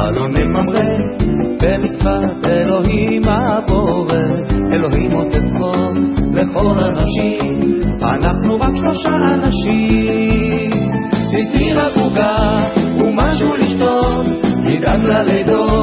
חלום ממרא במצוות אלוהים הבורא. אלוהים עושה סוף לכל אנשים, אנחנו רק 3 אנשים. תיתני רק עוגה ומשהו לשתות, נדאג ללידות